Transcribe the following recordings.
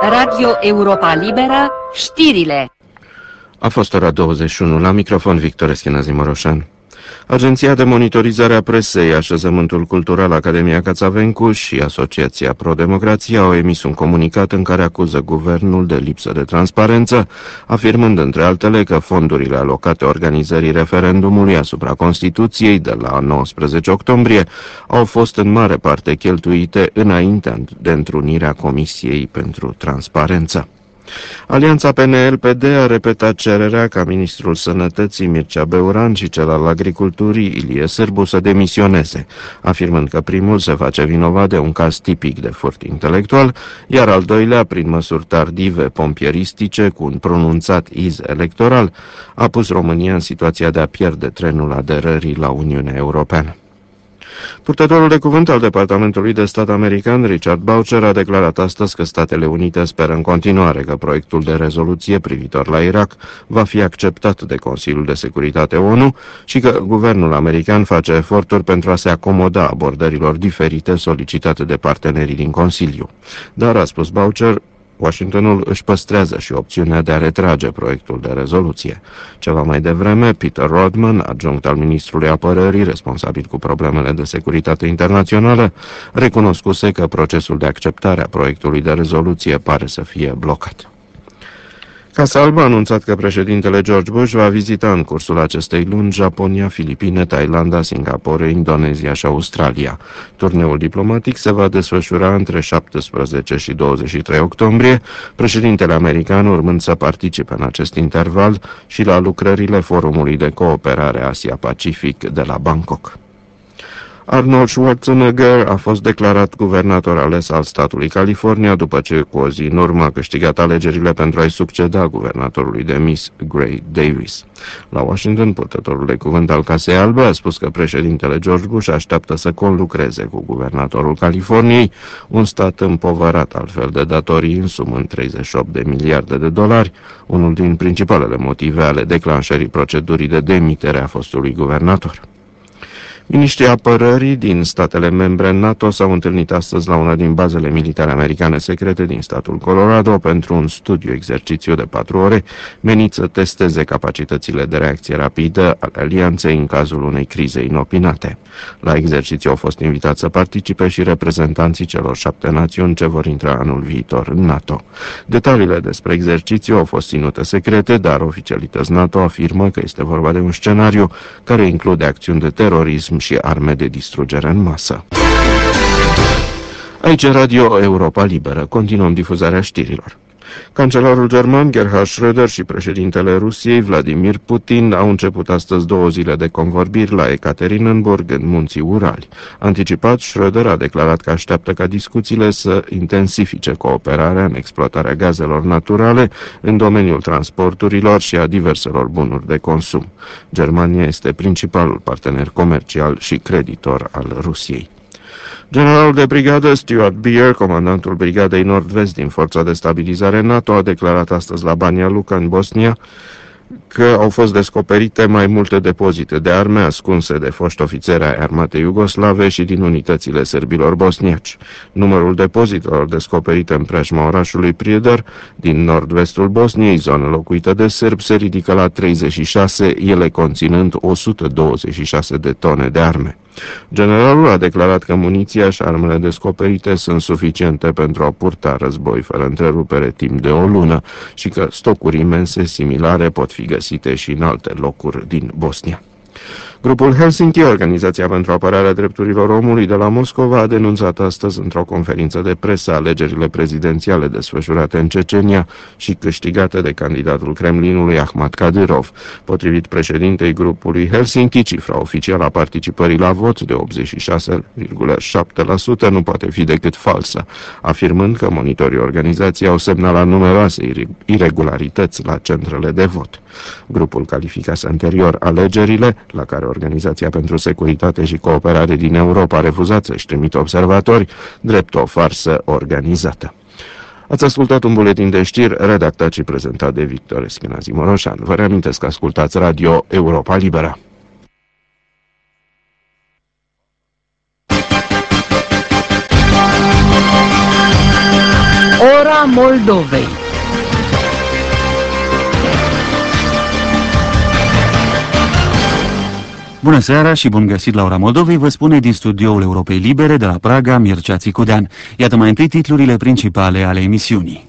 Radio Europa Liberă, știrile. A fost ora 21, la microfon Victor Eschina-Zimoroșan. Agenția de monitorizare a presei, Așezământul Cultural Academia Cațavencu și Asociația Pro-Democrație au emis un comunicat în care acuză guvernul de lipsă de transparență, afirmând între altele că fondurile alocate organizării referendumului asupra Constituției de la 19 octombrie au fost în mare parte cheltuite înainte de întrunirea Comisiei pentru Transparență. Alianța PNL-PD a repetat cererea ca ministrul Sănătății Mircea Beuran și cel al Agriculturii Ilie Sârbu să demisioneze, afirmând că primul se face vinovat de un caz tipic de furt intelectual, iar al doilea, prin măsuri tardive pompieristice cu un pronunțat iz electoral, a pus România în situația de a pierde trenul aderării la Uniunea Europeană. Purtătorul de cuvânt al Departamentului de Stat american, Richard Boucher, a declarat astăzi că Statele Unite speră în continuare că proiectul de rezoluție privitor la Irak va fi acceptat de Consiliul de Securitate ONU și că guvernul american face eforturi pentru a se acomoda abordărilor diferite solicitate de partenerii din Consiliu. Dar, a spus Boucher, Washingtonul își păstrează și opțiunea de a retrage proiectul de rezoluție. Ceva mai devreme, Peter Rodman, adjunct al ministrului apărării, responsabil cu problemele de securitate internațională, recunoscuse că procesul de acceptare a proiectului de rezoluție pare să fie blocat. Casa Albă a anunțat că președintele George Bush va vizita în cursul acestei luni Japonia, Filipine, Thailanda, Singapore, Indonezia și Australia. Turneul diplomatic se va desfășura între 17 și 23 octombrie, președintele american urmând să participe în acest interval și la lucrările Forumului de Cooperare Asia-Pacific de la Bangkok. Arnold Schwarzenegger a fost declarat guvernator ales al statului California după ce cu o zi în urmă a câștigat alegerile pentru a-i succeda guvernatorului demis Gray Davis. La Washington, purtătorul de cuvânt al Casei Albe a spus că președintele George Bush așteaptă să conlucreze cu guvernatorul Californiei, un stat împovărat altfel de datorii însumând 38 de miliarde de dolari, unul din principalele motive ale declanșării procedurii de demitere a fostului guvernator. Miniștrii apărării din statele membre NATO s-au întâlnit astăzi la una din bazele militare americane secrete din statul Colorado pentru un studiu-exercițiu de 4 ore menit să testeze capacitățile de reacție rapidă ale alianței în cazul unei crize inopinate. La exercițiu au fost invitați să participe și reprezentanții celor 7 națiuni ce vor intra anul viitor în NATO. Detaliile despre exercițiu au fost ținute secrete, dar oficialități NATO afirmă că este vorba de un scenariu care include acțiuni de terorism și arme de distrugere în masă. Aici Radio Europa Liberă. Continuăm difuzarea știrilor. Cancelarul german Gerhard Schröder și președintele Rusiei Vladimir Putin au început astăzi 2 zile de convorbiri la Ekaterinburg în Munții Urali. Anticipat, Schröder a declarat că așteaptă ca discuțiile să intensifice cooperarea în exploatarea gazelor naturale în domeniul transporturilor și a diverselor bunuri de consum. Germania este principalul partener comercial și creditor al Rusiei. Generalul de brigadă Stuart Beer, comandantul brigadei nord-vest din Forța de Stabilizare NATO, a declarat astăzi la Banja Luka, în Bosnia, că au fost descoperite mai multe depozite de arme ascunse de foști ofițeri ai armatei iugoslave și din unitățile sârbilor bosniaci. Numărul depozitelor descoperite în preajma orașului Prijedor, din nord-vestul Bosniei, zonă locuită de sârbi, se ridică la 36, ele conținând 126 de tone de arme. Generalul a declarat că muniția și armele descoperite sunt suficiente pentru a purta război fără întrerupere timp de o lună și că stocuri imense similare pot fi găsite și în alte locuri din Bosnia. Grupul Helsinki, Organizația pentru Apărarea Drepturilor Omului de la Moscova, a denunțat astăzi într-o conferință de presă alegerile prezidențiale desfășurate în Cecenia și câștigate de candidatul Kremlinului Ahmad Kadyrov. Potrivit președintei grupului Helsinki, cifra oficială a participării la vot de 86,7% nu poate fi decât falsă, afirmând că monitorii organizației au semnalat numeroase iregularități la centrele de vot. Grupul calificase anterior alegerile, la care Organizația pentru Securitate și Cooperare din Europa a refuzat să-și trimită observatori, drept o farsă organizată. Ați ascultat un buletin de știri redactat și prezentat de Victor Eschina-Zimoroșan. Vă reamintesc că ascultați Radio Europa Liberă. Ora Moldovei. Bună seara și bun găsit la Ora Moldovei, vă spune din studioul Europei Libere de la Praga Mircea Țicudean. Iată mai întâi titlurile principale ale emisiunii.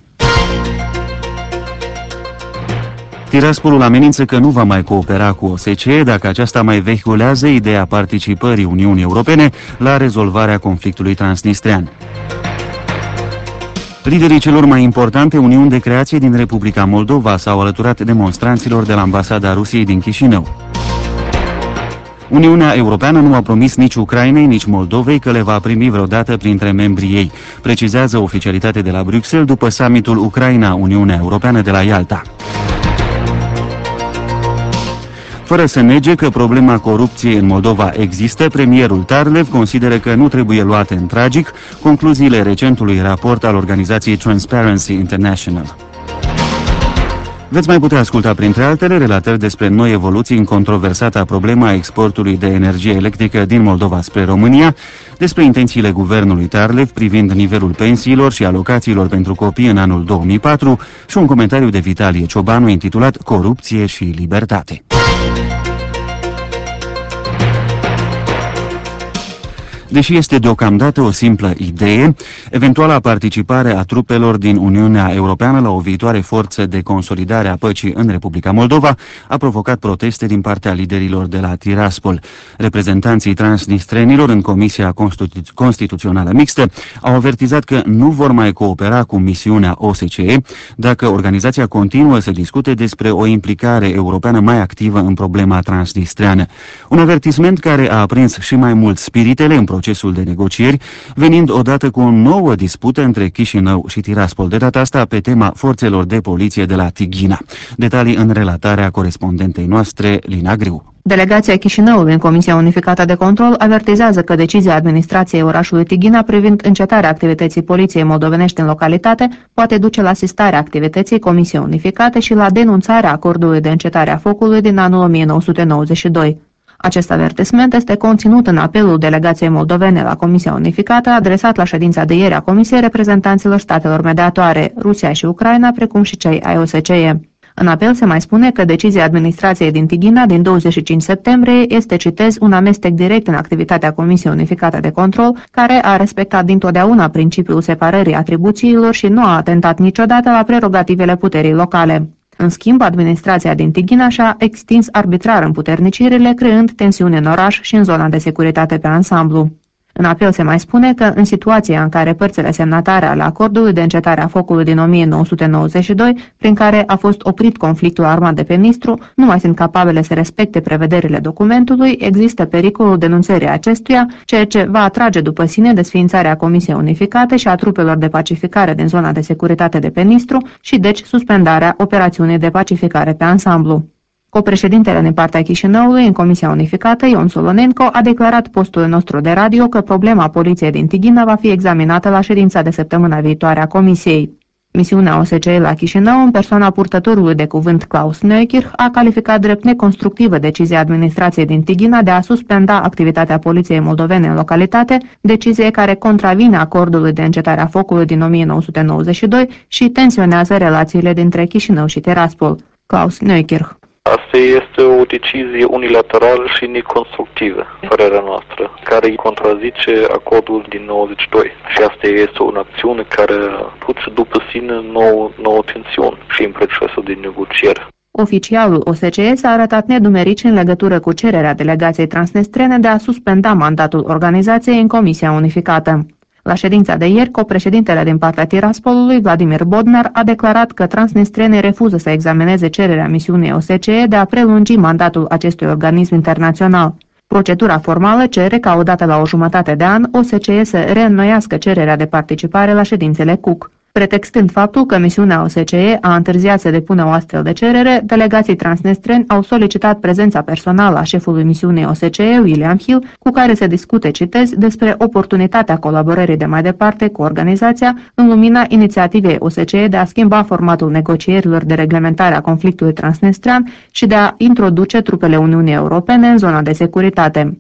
Tiraspolul amenință că nu va mai coopera cu OSCE dacă aceasta mai vehiculează ideea participării Uniunii Europene la rezolvarea conflictului transnistrean. Liderii celor mai importante uniuni de creație din Republica Moldova s-au alăturat demonstranților de la ambasada Rusiei din Chișinău. Uniunea Europeană nu a promis nici Ucrainei, nici Moldovei că le va primi vreodată printre membrii ei, precizează oficialitatea de la Bruxelles după summitul Ucraina-Uniunea Europeană de la Ialta. Fără să nege că problema corupției în Moldova există, premierul Tarlev consideră că nu trebuie luate în tragic concluziile recentului raport al organizației Transparency International. Veți mai putea asculta, printre altele, relatări despre noi evoluții în controversata problema exportului de energie electrică din Moldova spre România, despre intențiile guvernului Tarlev privind nivelul pensiilor și alocațiilor pentru copii în anul 2004 și un comentariu de Vitalie Ciobanu intitulat Corupție și libertate. Deși este deocamdată o simplă idee, eventuala participare a trupelor din Uniunea Europeană la o viitoare forță de consolidare a păcii în Republica Moldova a provocat proteste din partea liderilor de la Tiraspol. Reprezentanții transnistrenilor în Comisia Constituțională Mixtă au avertizat că nu vor mai coopera cu misiunea OSCE dacă organizația continuă să discute despre o implicare europeană mai activă în problema transnistreană. Un avertisment care a aprins și mai mult spiritele în procesul de negocieri, venind odată cu o nouă dispută între Chișinău și Tiraspol, de data asta pe tema forțelor de poliție de la Tighina. Detalii în relatarea corespondentei noastre, Lina Griu. Delegația Chișinăului în Comisia Unificată de Control avertizează că decizia administrației orașului Tighina privind încetarea activității poliției moldovenești în localitate poate duce la asistarea activității Comisiei Unificate și la denunțarea acordului de încetare a focului din anul 1992. Acest avertisment este conținut în apelul delegației moldovene la Comisia Unificată, adresat la ședința de ieri a Comisiei reprezentanților statelor mediatoare, Rusia și Ucraina, precum și cei ai OSCE. În apel se mai spune că decizia administrației din Tighina din 25 septembrie este, citez, un amestec direct în activitatea Comisiei Unificate de Control, care a respectat dintotdeauna principiul separării atribuțiilor și nu a atentat niciodată la prerogativele puterii locale. În schimb, administrația din Tighina și-a extins arbitrar împuternicirile, creând tensiune în oraș și în zona de securitate pe ansamblu. În apel se mai spune că, în situația în care părțile semnatare ale acordului de încetare a focului din 1992, prin care a fost oprit conflictul armat de pe Nistru, nu mai sunt capabile să respecte prevederile documentului, există pericolul denunțării acestuia, ceea ce va atrage după sine desființarea Comisiei Unificate și a trupelor de pacificare din zona de securitate de pe Nistru și, deci, suspendarea operațiunii de pacificare pe ansamblu. Copreședintele din partea Chișinăului în Comisia Unificată, Ion Solonenko, a declarat postului nostru de radio că problema poliției din Tighina va fi examinată la ședința de săptămâna viitoare a Comisiei. Misiunea OSCE la Chișinău, în persoana purtătorului de cuvânt Klaus Neukirch, a calificat drept neconstructivă decizia administrației din Tighina de a suspenda activitatea poliției moldovene în localitate, decizie care contravine acordului de încetare a focului din 1992 și tensionează relațiile dintre Chișinău și Tiraspol. Klaus Neukirch. Asta este o decizie unilaterală și neconstructivă, părerea noastră, care contrazice acordul din 92. Și asta este o acțiune care duce după sine nouă tensiune și în procesul de negociere. Oficialul OSCE s-a arătat nedumerit în legătură cu cererea delegației transnistrene de a suspenda mandatul organizației în Comisia Unificată. La ședința de ieri, copreședintele din partea Tiraspolului, Vladimir Bodnar, a declarat că transnistrenii refuză să examineze cererea misiunii OSCE de a prelungi mandatul acestui organism internațional. Procedura formală cere ca odată la o jumătate de an OSCE să reînnoiască cererea de participare la ședințele Cook. Pretextând faptul că misiunea OSCE a întârziat să depună o astfel de cerere, delegații transnistreni au solicitat prezența personală a șefului misiunii OSCE, William Hill, cu care se discute, citez, despre oportunitatea colaborării de mai departe cu organizația în lumina inițiativei OSCE de a schimba formatul negocierilor de reglementare a conflictului transnistrean și de a introduce trupele Uniunii Europene în zona de securitate.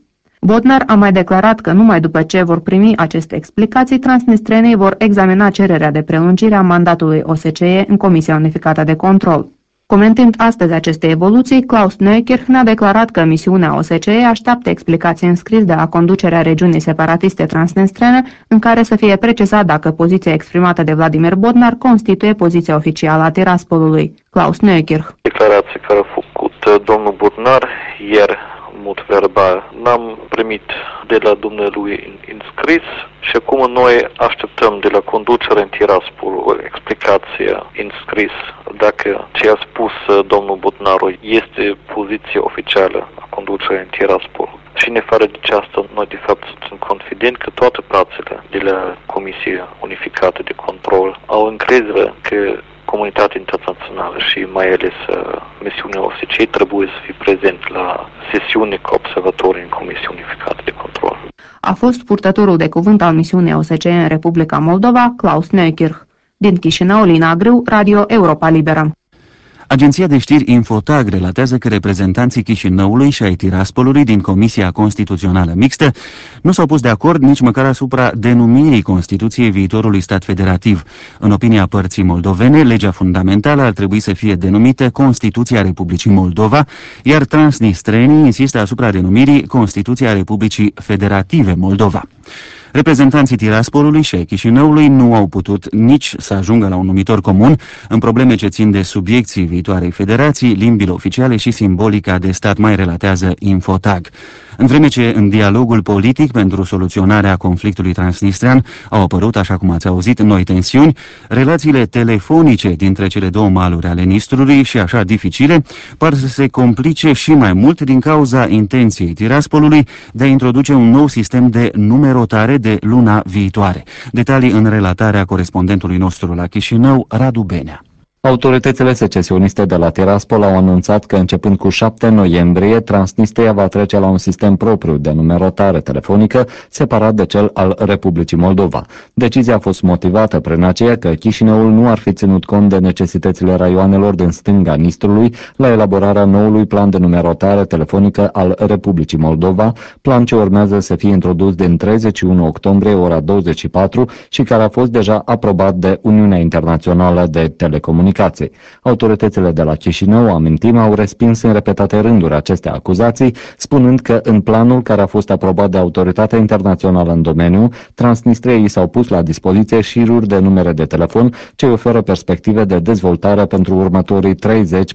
Bodnar a mai declarat că numai după ce vor primi aceste explicații, transnistrenii vor examina cererea de prelungire a mandatului OSCE în Comisia Unificată de Control. Comentând astăzi aceste evoluții, Klaus Neukirch ne-a declarat că misiunea OSCE așteaptă explicații în scris de la conducerea regiunii separatiste transnistrene, în care să fie precizat dacă poziția exprimată de Vladimir Bodnar constituie poziția oficială a Tiraspolului. Klaus Neukirch. Declarația care a făcut domnul Bodnar ieri, în mod verbal, n-am primit de la dumnealui în scris și acum noi așteptăm de la conducerea în Tiraspol o explicație în scris dacă ce a spus domnul Bodnaru este poziția oficială a conducerii în Tiraspol. Și în afară de aceasta, noi de fapt suntem confidenți că toate părțile de la Comisia Unificată de Control au încredere că comunitatea internațională și mai ales misiunea OSCE trebuie să fie prezent la sesiune cu observatori în Comisia Unificată de Control. A fost purtătorul de cuvânt al misiunii OSCE în Republica Moldova, Klaus Neukirch. Din Chișinău, Lina Grâu, Radio Europa Liberă. Agenția de știri Infotag relatează că reprezentanții Chișinăului și ai Tiraspolului din Comisia Constituțională Mixtă nu s-au pus de acord nici măcar asupra denumirii Constituției viitorului stat federativ. În opinia părții moldovene, legea fundamentală ar trebui să fie denumită Constituția Republicii Moldova, iar transnistrenii insistă asupra denumirii Constituția Republicii Federative Moldova. Reprezentanții Tiraspolului și ai Chișinăului nu au putut nici să ajungă la un numitor comun în probleme ce țin de subiecții viitoarei federații, limbile oficiale și simbolica de stat, mai relatează Infotag. În vreme ce în dialogul politic pentru soluționarea conflictului transnistrean au apărut, așa cum ați auzit, noi tensiuni, relațiile telefonice dintre cele două maluri ale Nistrului și așa dificile par să se complice și mai mult din cauza intenției Tiraspolului de a introduce un nou sistem de numerotare de luna viitoare. Detalii în relatarea corespondentului nostru la Chișinău, Radu Benea. Autoritățile secesioniste de la Tiraspol au anunțat că începând cu 7 noiembrie, Transnistria va trece la un sistem propriu de numerotare telefonică, separat de cel al Republicii Moldova. Decizia a fost motivată prin aceea că Chișinăul nu ar fi ținut cont de necesitățile raioanelor din stânga Nistrului la elaborarea noului plan de numerotare telefonică al Republicii Moldova, plan ce urmează să fie introdus din 31 octombrie ora 24 și care a fost deja aprobat de Uniunea Internațională de Telecomunicații. Autoritățile de la Chișinău, amintim, au respins în repetate rânduri aceste acuzații, spunând că în planul care a fost aprobat de Autoritatea Internațională în domeniu, Transnistriei s-au pus la dispoziție șiruri de numere de telefon ce oferă perspective de dezvoltare pentru următorii 30-40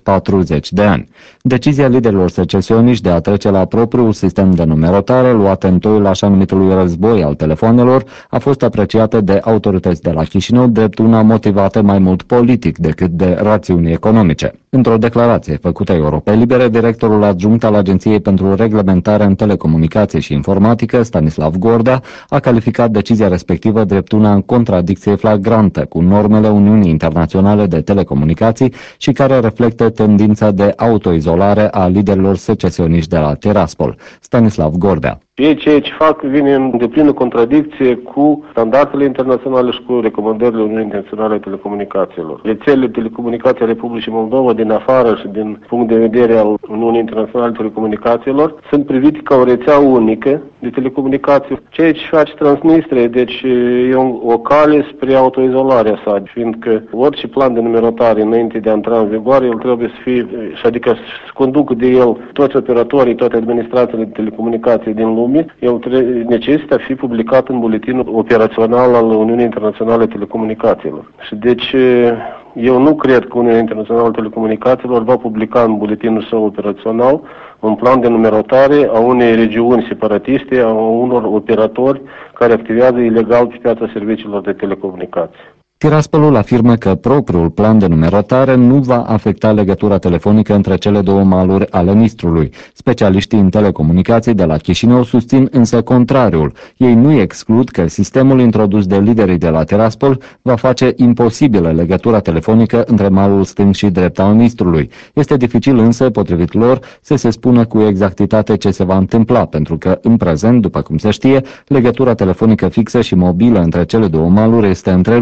de ani. Decizia liderilor secesioniști de a trece la propriul sistem de numerotare, luată în toiul așa numitului război al telefonelor, a fost apreciată de autorități de la Chișinău drept una motivată mai mult politic decât de rațiuni economice. Într-o declarație făcută Europei Libere, directorul adjunct al Agenției pentru Reglementare în Telecomunicații și Informatică, Stanislav Gordea, a calificat decizia respectivă drept una în contradicție flagrantă cu normele Uniunii Internaționale de Telecomunicații și care reflectă tendința de autoizolare a liderilor secesioniști de la Tiraspol. Stanislav Gordea. Ceea ce fac vine în deplină contradicție cu standardele internaționale și cu recomandările Uniunii Internaționale a Telecomunicațiilor. Rețelele de telecomunicații a Republicii Moldova din afară și din punct de vedere al Uniunii Internaționale a Telecomunicațiilor sunt privite ca o rețea unică de telecomunicații. Ceea ce face Transnistria, deci e o cale spre autoizolarea sa, fiindcă orice plan de numerotare înainte de a intra în vigoare, el trebuie să fie, adică să conducă de el toți operatorii, toate administrațiile de telecomunicații din lume, el necesită a fi publicat în buletinul operațional al Uniunii Internaționale a Telecomunicațiilor. Și deci eu nu cred că Uniunea Internațională a Telecomunicațiilor va publica în buletinul său operațional un plan de numerotare a unei regiuni separatiste, a unor operatori care activează ilegal pe piața serviciilor de telecomunicații. Tiraspolul afirmă că propriul plan de numerotare nu va afecta legătura telefonică între cele două maluri ale Nistrului. Specialiștii în telecomunicații de la Chișinău susțin însă contrariul. Ei nu exclud că sistemul introdus de liderii de la Tiraspol va face imposibilă legătura telefonică între malul stâng și drept al Nistrului. Este dificil însă, potrivit lor, să se spună cu exactitate ce se va întâmpla, pentru că în prezent, după cum se știe, legătura telefonică fixă și mobilă între cele două maluri este întreruptă.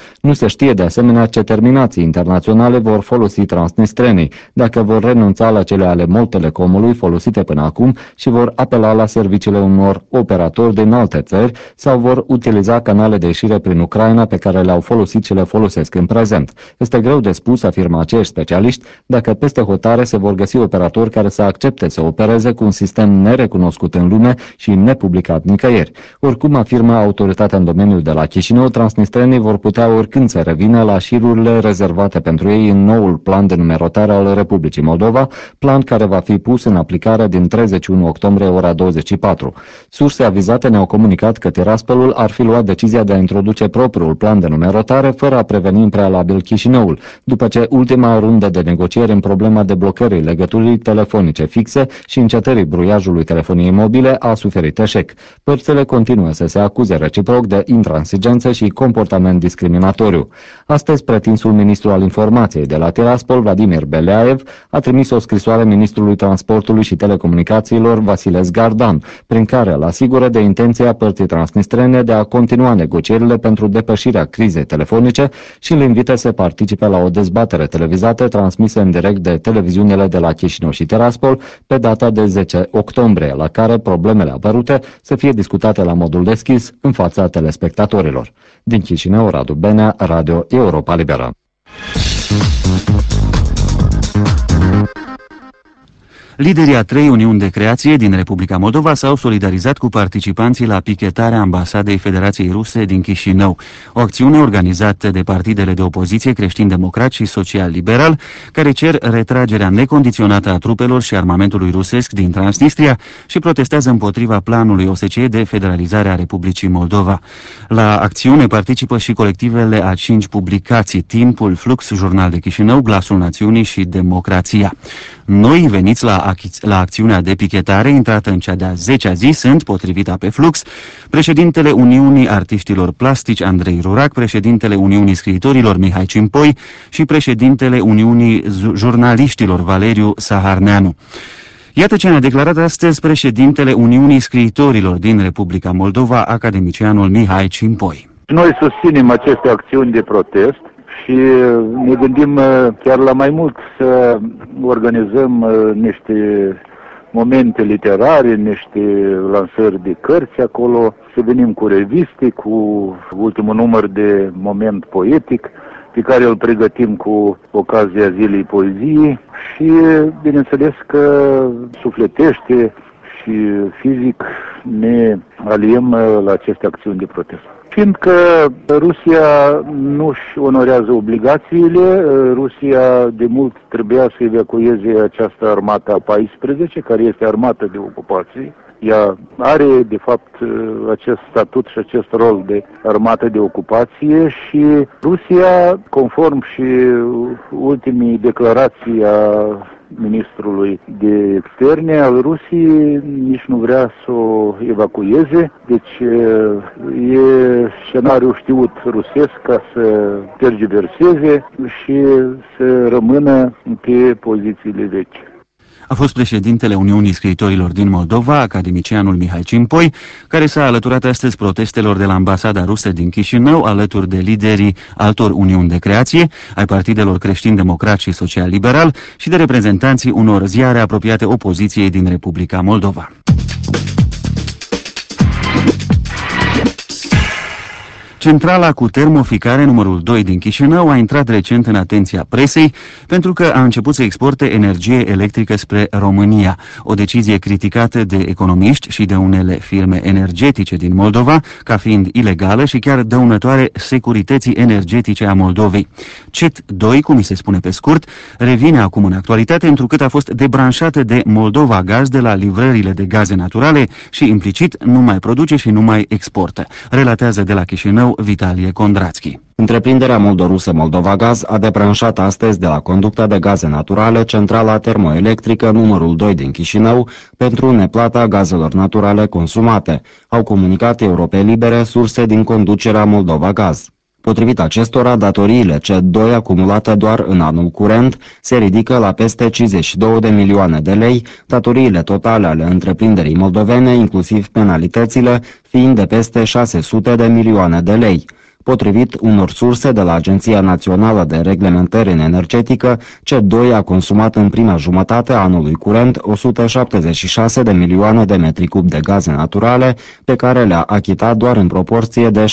Nu se știe de asemenea ce terminații internaționale vor folosi transnistrenii, dacă vor renunța la cele ale Moltelecomului folosite până acum și vor apela la serviciile unor operatori din alte țări sau vor utiliza canale de ieșire prin Ucraina pe care le-au folosit și le folosesc în prezent. Este greu de spus, afirmă acești specialiști, dacă peste hotare se vor găsi operatori care să accepte să opereze cu un sistem nerecunoscut în lume și nepublicat nicăieri. Oricum, afirmă autoritatea în domeniul de la Chișinău, transnistrenii vor putea oricând să revină la șirurile rezervate pentru ei în noul plan de numerotare al Republicii Moldova, plan care va fi pus în aplicare din 31 octombrie ora 24. Surse avizate ne-au comunicat că Tiraspolul ar fi luat decizia de a introduce propriul plan de numerotare fără a preveni în prealabil Chișinăul, după ce ultima rundă de negocieri în problema deblocării legăturii telefonice fixe și încetării bruiajului telefoniei mobile a suferit eșec. Părțile continuă să se acuze reciproc de intransigență și comportament discriminatoriu. Astăzi, pretinsul ministru al informației de la Tiraspol, Vladimir Beleaev, a trimis o scrisoare ministrului transportului și telecomunicațiilor, Vasile Zgardan, prin care îl asigură de intenția părții transnistrene de a continua negocierile pentru depășirea crizei telefonice și îl invită să participe la o dezbatere televizată transmisă în direct de televiziunile de la Chișinău și Tiraspol pe data de 10 octombrie, la care problemele apărute să fie discutate la modul deschis în fața telespectatorilor. Din Chișinău, Radu Benea, Radio Europa Liberă. Liderii a 3 uniuni de creație din Republica Moldova s-au solidarizat cu participanții la pichetarea ambasadei Federației Ruse din Chișinău, o acțiune organizată de partidele de opoziție creștin-democrat și social-liberal, care cer retragerea necondiționată a trupelor și armamentului rusesc din Transnistria și protestează împotriva planului OSCE de federalizare a Republicii Moldova. La acțiune participă și colectivele a 5 publicații, Timpul, Flux, Jurnal de Chișinău, Glasul Națiunii și Democrația. Noi veniți la acțiunea de pichetare intrată în cea de-a 10-a zi sunt, potrivit AP Flux, președintele Uniunii Artiștilor Plastici Andrei Rurac, președintele Uniunii Scriitorilor Mihai Cimpoi și președintele Uniunii Jurnaliștilor Valeriu Saharneanu. Iată ce ne-a declarat astăzi președintele Uniunii Scriitorilor din Republica Moldova, academicianul Mihai Cimpoi. Noi susținem aceste acțiuni de protest și ne gândim chiar la mai mult, să organizăm niște momente literare, niște lansări de cărți acolo, să venim cu reviste, cu ultimul număr de Moment Poetic, pe care îl pregătim cu ocazia Zilei Poeziei și bineînțeles că sufletește și fizic ne aliem la aceste acțiuni de protest. Fiindcă Rusia nu-și onorează obligațiile, Rusia de mult trebuia să evacueze această armată a 14, care este armată de ocupație. Ea are, de fapt, acest statut și acest rol de armată de ocupație și Rusia, conform și ultimii declarații a ministrului de externe al Rusiei, nici nu vrea să o evacueze, deci e scenariul știut rusesc ca să tergiverseze și să rămână pe pozițiile vechi. A fost președintele Uniunii Scriitorilor din Moldova, academicianul Mihai Cimpoi, care s-a alăturat astăzi protestelor de la ambasada rusă din Chișinău, alături de liderii altor uniuni de creație, ai partidelor creștin-democrat și social-liberal și de reprezentanții unor ziare apropiate opoziției din Republica Moldova. Centrala cu termoficare numărul 2 din Chișinău a intrat recent în atenția presei pentru că a început să exporte energie electrică spre România, o decizie criticată de economiști și de unele firme energetice din Moldova ca fiind ilegală și chiar dăunătoare securității energetice a Moldovei. CET 2, cum îi se spune pe scurt, revine acum în actualitate întrucât a fost debranșată de Moldova Gaz de la livrările de gaze naturale și implicit nu mai produce și nu mai exportă, relatează de la Chișinău Vitalie Kondrațchi. Întreprinderea moldorusă Moldova Gaz a debranșat astăzi de la conducta de gaze naturale centrala termoelectrică numărul 2 din Chișinău pentru neplata gazelor naturale consumate, au comunicat Europe Libere surse din conducerea Moldova Gaz. Potrivit acestora, datoriile CET2 acumulate doar în anul curent se ridică la peste 52 de milioane de lei, datoriile totale ale întreprinderii moldovene, inclusiv penalitățile, fiind de peste 600 de milioane de lei. Potrivit unor surse de la Agenția Națională de Reglementare în Energetică, CED2 a consumat în prima jumătate a anului curent 176 de milioane de metri cub de gaze naturale, pe care le-a achitat doar în proporție de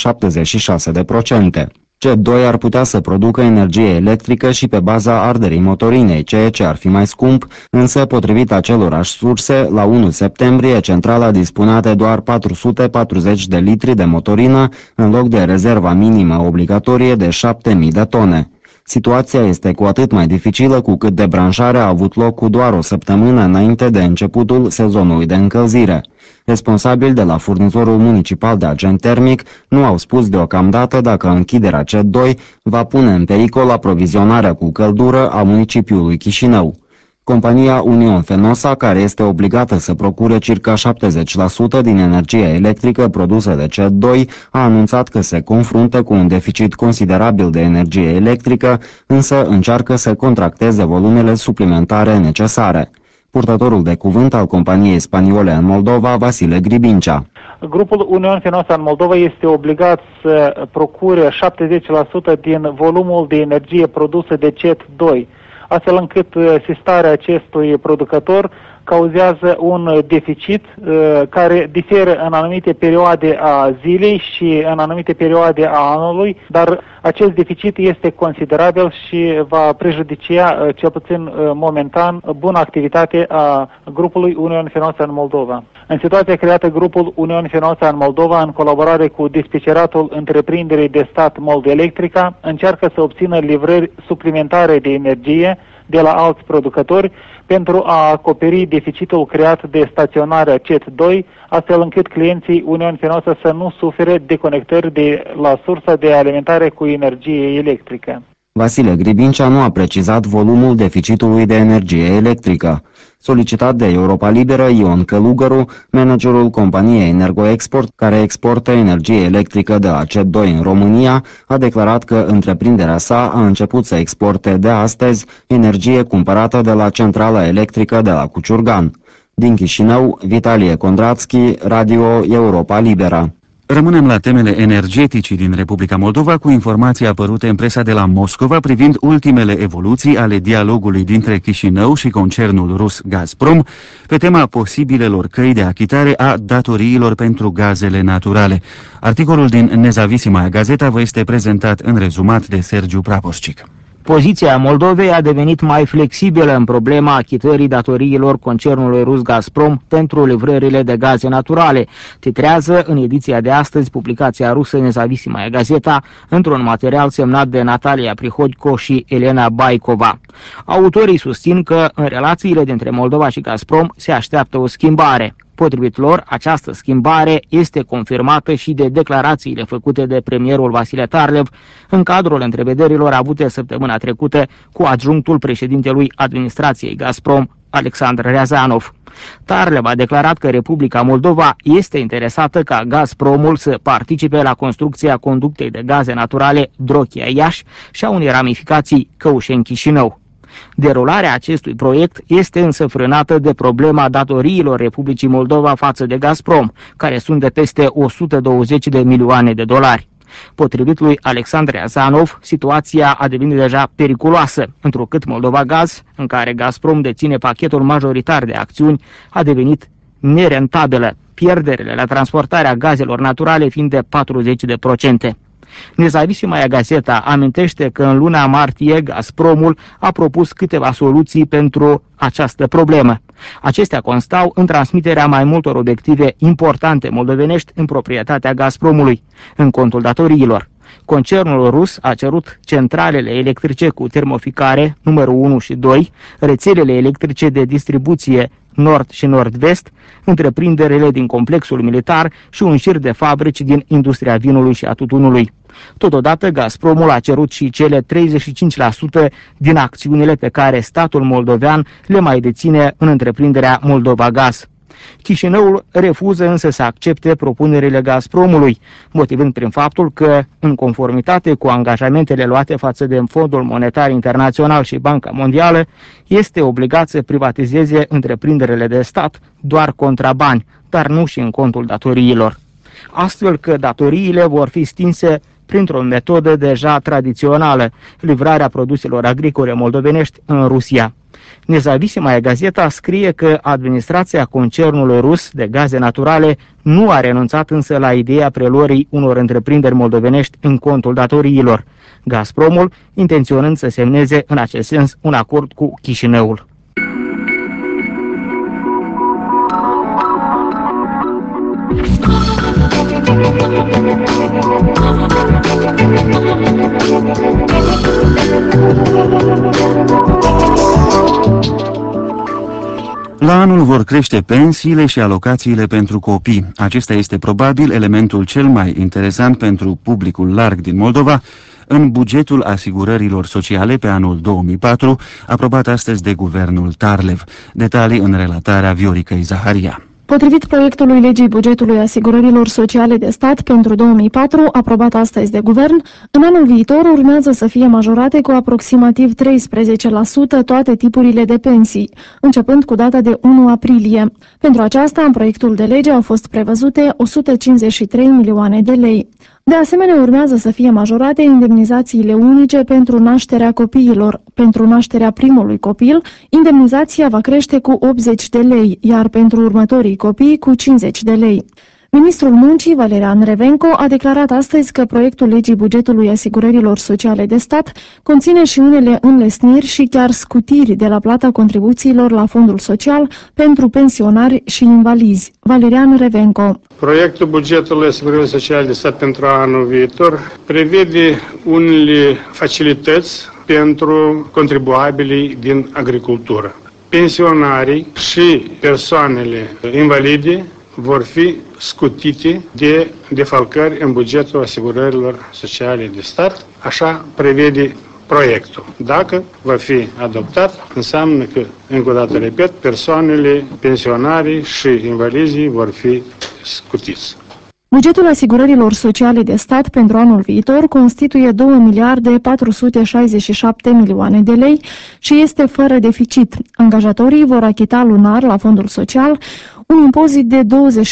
76%. CED2 ar putea să producă energie electrică și pe baza arderii motorinei, ceea ce ar fi mai scump, însă, potrivit acelorași surse, la 1 septembrie, centrala dispunea de doar 440 de litri de motorină, în loc de rezerva minimă obligatorie de 7.000 de tone. Situația este cu atât mai dificilă cu cât debranșarea a avut loc cu doar o săptămână înainte de începutul sezonului de încălzire. Responsabili de la furnizorul municipal de agent termic nu au spus deocamdată dacă închiderea CED2 va pune în pericol aprovizionarea cu căldură a municipiului Chișinău. Compania Union Fenosa, care este obligată să procure circa 70% din energia electrică produsă de CED2, a anunțat că se confruntă cu un deficit considerabil de energie electrică, însă încearcă să contracteze volumele suplimentare necesare. Purtătorul de cuvânt al companiei spaniole în Moldova, Vasile Gribincea. Grupul Union Fenosa în Moldova este obligat să procure 70% din volumul de energie produsă de CED2, astfel încât sistarea acestui producător cauzează un deficit care diferă în anumite perioade a zilei și în anumite perioade a anului, dar acest deficit este considerabil și va prejudicia, cel puțin momentan, bună activitate a grupului Union Fenosa în Moldova. În situația creată, grupul Union Fenosa în Moldova, în colaborare cu dispeceratul întreprinderii de stat Moldelectrica, încearcă să obțină livrări suplimentare de energie de la alți producători pentru a acoperi deficitul creat de staționarea CED2, astfel încât clienții Union Fenosa să nu sufere deconectări de la sursa de alimentare cu energie electrică. Vasile Gribincea nu a precizat volumul deficitului de energie electrică. Solicitat de Europa Liberă, Ion Călugăru, managerul companiei Energoexport, care exportă energie electrică de la CED2 în România, a declarat că întreprinderea sa a început să exporte de astăzi energie cumpărată de la centrala electrică de la Cuciurgan. Din Chișinău, Vitalie Condratski, Radio Europa Liberă. Rămânem la temele energeticii din Republica Moldova cu informații apărute în presa de la Moscova privind ultimele evoluții ale dialogului dintre Chișinău și concernul rus Gazprom pe tema posibilelor căi de achitare a datoriilor pentru gazele naturale. Articolul din Nezavisima Gazeta vă este prezentat în rezumat de Sergiu Praposcic. Poziția Moldovei a devenit mai flexibilă în problema achitării datoriilor concernului rus Gazprom pentru livrările de gaze naturale, titrează în ediția de astăzi publicația rusă Nezavisima Gazeta, într-un material semnat de Natalia Prihodko și Elena Baikova. Autorii susțin că în relațiile dintre Moldova și Gazprom se așteaptă o schimbare. Potrivit lor, această schimbare este confirmată și de declarațiile făcute de premierul Vasile Tarlev în cadrul întrevederilor avute săptămâna trecută cu adjunctul președintelui administrației Gazprom, Alexandru Riazanov. Tarlev a declarat că Republica Moldova este interesată ca Gazpromul să participe la construcția conductei de gaze naturale Drochia-Iași și a unei ramificații Căușeni-Chișinău. Derularea acestui proiect este însă frânată de problema datoriilor Republicii Moldova față de Gazprom, care sunt de peste 120 de milioane de dolari. Potrivit lui Alexandru Riazanov, situația a devenit deja periculoasă, întrucât Moldova Gaz, în care Gazprom deține pachetul majoritar de acțiuni, a devenit nerentabilă, pierderile la transportarea gazelor naturale fiind de 40%. Nezavisima Gazeta amintește că în luna martie Gazpromul a propus câteva soluții pentru această problemă. Acestea constau în transmiterea mai multor obiective importante moldovenești în proprietatea Gazpromului, în contul datoriilor. Concernul rus a cerut centralele electrice cu termoficare numărul 1 și 2, rețelele electrice de distribuție nord și nord-vest, întreprinderile din complexul militar și un șir de fabrici din industria vinului și a tutunului. Totodată, Gazpromul a cerut și cele 35% din acțiunile pe care statul moldovean le mai deține în întreprinderea Moldova Gaz. Chișinăul refuză însă să accepte propunerile Gazpromului, motivând prin faptul că, în conformitate cu angajamentele luate față de Fondul Monetar Internațional și Banca Mondială, este obligat să privatizeze întreprinderile de stat doar contra bani, dar nu și în contul datoriilor. Astfel că datoriile vor fi stinse printr-o metodă deja tradițională, livrarea produselor agricole moldovenești în Rusia. Nezavisimaya Gazeta scrie că administrația concernului rus de gaze naturale nu a renunțat însă la ideea preluării unor întreprinderi moldovenești în contul datoriilor, Gazpromul intenționând să semneze în acest sens un acord cu Chișinăul. La anul vor crește pensiile și alocațiile pentru copii. Acesta este probabil elementul cel mai interesant pentru publicul larg din Moldova în bugetul asigurărilor sociale pe anul 2004, aprobat astăzi de guvernul Tarlev. Detalii în relatarea Vioricăi Zaharia. Potrivit proiectului legii bugetului asigurărilor sociale de stat pentru 2004, aprobat astăzi de guvern, în anul viitor urmează să fie majorate cu aproximativ 13% toate tipurile de pensii, începând cu data de 1 aprilie. Pentru aceasta, în proiectul de lege au fost prevăzute 153 milioane de lei. De asemenea, urmează să fie majorate indemnizațiile unice pentru nașterea copiilor. Pentru nașterea primului copil, indemnizația va crește cu 80 de lei, iar pentru următorii copii cu 50 de lei. Ministrul Muncii, Valerian Revenco, a declarat astăzi că proiectul legii bugetului asigurărilor sociale de stat conține și unele înlesniri și chiar scutiri de la plata contribuțiilor la fondul social pentru pensionari și invalizi. Valerian Revenco. Proiectul bugetului asigurărilor sociale de stat pentru anul viitor prevede unele facilități pentru contribuabilii din agricultură. Pensionarii și persoanele invalide vor fi scutite de defalcări în bugetul asigurărilor sociale de stat, așa prevede proiectul. Dacă va fi adoptat, înseamnă că, încă o dată repet, persoanele, pensionarii și invalizii vor fi scutiți. Bugetul asigurărilor sociale de stat pentru anul viitor constituie 2 miliarde 467 milioane de lei și este fără deficit. Angajatorii vor achita lunar la fondul social un impozit de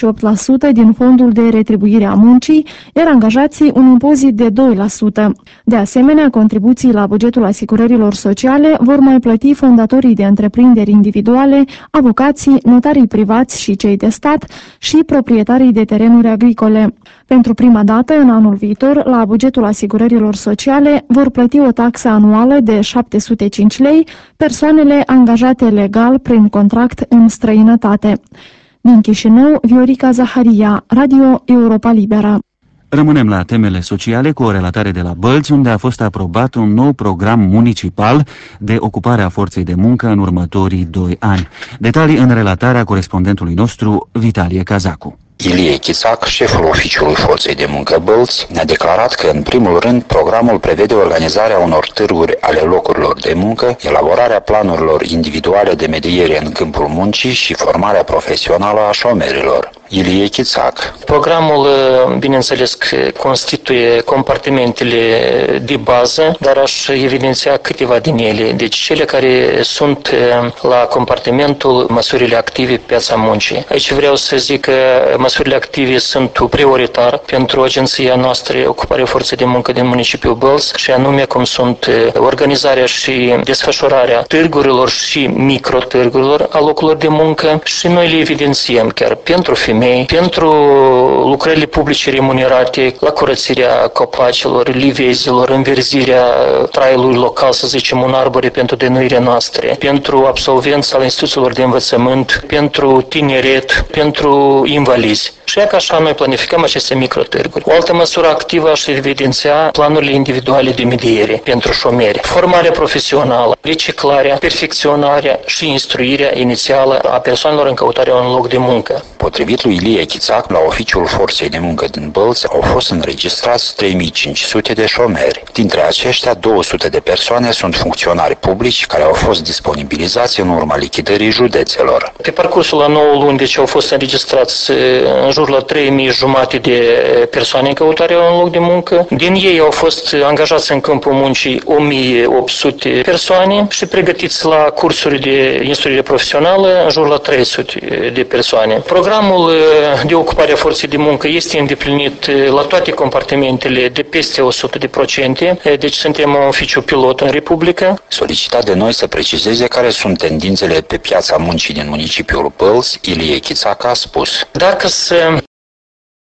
28% din fondul de retribuire a muncii, iar angajații un impozit de 2%. De asemenea, contribuții la bugetul asigurărilor sociale vor mai plăti fondatorii de întreprinderi individuale, avocații, notarii privați și cei de stat și proprietarii de terenuri agricole. Pentru prima dată, în anul viitor, la bugetul asigurărilor sociale vor plăti o taxă anuală de 705 lei persoanele angajate legal prin contract în străinătate. Din Chișinău, Viorica Zaharia, Radio Europa Liberă. Rămânem la temele sociale cu o relatare de la Bălți, unde a fost aprobat un nou program municipal de ocupare a forței de muncă în următorii 2 ani. Detalii în relatarea corespondentului nostru, Vitalie Cazacu. Ilie Chițac, șeful oficiului Forței de Muncă Bălți, ne-a declarat că, în primul rând, programul prevede organizarea unor târguri ale locurilor de muncă, elaborarea planurilor individuale de mediere în câmpul muncii și formarea profesională a șomerilor. Ilie Chițac. Programul, bineînțeles, constituie compartimentele de bază, dar aș evidenția câteva din ele. Deci cele care sunt la compartimentul măsurile active pe piața muncii. Aici vreau să zic că măsurile active sunt prioritar pentru agenția noastră Ocupare Forței de Muncă din municipiul Bălți, și anume cum sunt organizarea și desfășurarea târgurilor și microtârgurilor a locurilor de muncă, și noi le evidențiem chiar pentru femei, pentru lucrările publice remunerate, la curățirea copacilor, livezilor, înverzirea traiului local, să zicem, un arbore pentru denuirea noastre, pentru absolvenți al instituțiilor de învățământ, pentru tineret, pentru invalizi. Și că așa noi planificăm aceste microtârguri. O altă măsură activă aș evidenția planurile individuale de mediere pentru șomeri, formarea profesională, reciclarea, perfecționarea și instruirea inițială a persoanelor în căutarea unui loc de muncă. Potrivit lui Ilie Chițac, la oficiul Forței de Muncă din Bălți au fost înregistrați 3500 de șomeri. Dintre aceștia, 200 de persoane sunt funcționari publici care au fost disponibilizați în urma lichidării județelor. Pe parcursul la 9 luni, deci au fost înregistrați în jur la 3500 de persoane în căutarea unui loc de muncă. Din ei au fost angajați în câmpul muncii 1800 persoane și pregătiți la cursuri de instruire profesională în jur la 300 de persoane. Programul de ocupare a forței de muncă este îndeplinit la toate compartimentele de peste 100%, deci suntem un oficiu pilot în Republică. Solicitat de noi să precizeze care sunt tendințele pe piața muncii din municipiul Pălți, Ilie Chițaca a spus: Dacă să